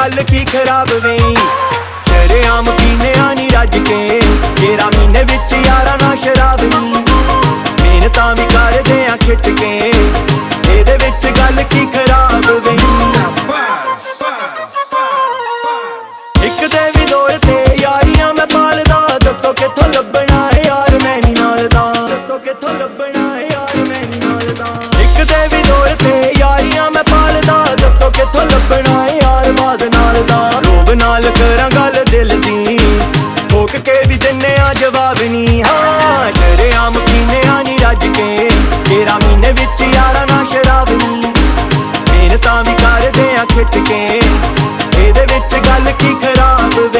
गल की खराब वे शरेआम पीने आनी रज के तेरा महीने विच यारा ना शराब नी मेहनतां भी करदे आ खिच के एदे विच गल की खराब वे इक दे भी दौर ते यारियां मैं पालदा दसो किथों लभना है यार मैं नी नालदा दसो किथों लभना है यार मैं नी नालदा इक दे भी दौर ते यारियां मैं पालदा दसो किथों लभना है यार बाज नालदा रोब नाल करां गल दिल दी ठोक के भी दिन्ने आ जवाब नी हाँ शरेआम पीने आनी रज के तेरा महीने विच यारा ना शराब नी मेहनतां भी करदे आ खिच के एदे विच गल की खराब वे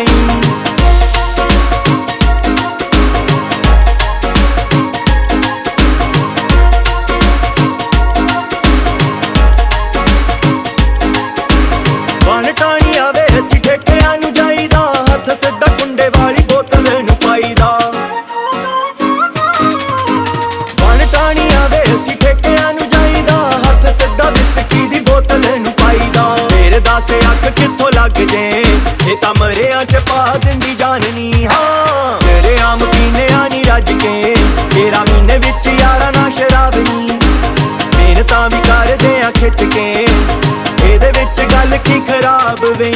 बन टाणी आवे असी ठेकिਆਂ ਨੂੰ ਜਾਈਦਾ हथ सिद्धा कुंडे वाली बोतल ਨੂੰ ਪਾਈਦਾ बन टाणी आवे असी ठेकिਆਂ ਨੂੰ ਜਾਈਦਾ हथ सिद्धा विस्की दी बोतल ਨੂੰ ਪਾਈਦਾ फिर दस अख कित्थों लग जे ये तां मरियां च पा दिंदी जाननी हाँ शरेआम पीने आनी रज के तेरा महीने विच यारा ना शराब नी मेहनतां भी करदे आ खिच के एदे विच गल की खराब वे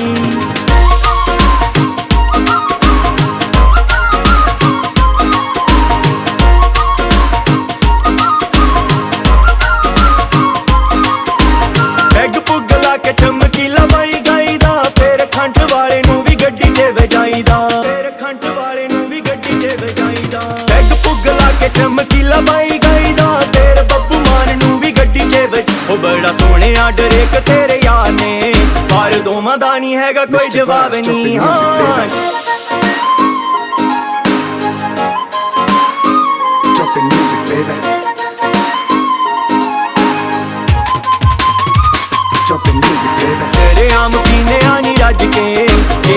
पैग पुग ला के चमकीला बाई गाईदा फिर खंड वाले नू भी गड्डी च वजाईदा फिर खंड वाले नू भी गड्डी च वजाईदा पैग पुग ला के चमकीला बाई गाईदा फिर बब्बू मान नू भी गड्डी च वज ओ बड़ा सोहणे आर्डर एक तेरे यार ने पर दोवां दा नहीं हैगा कोई जवाब नहीं हाँ शरेआम पीने आनी रज के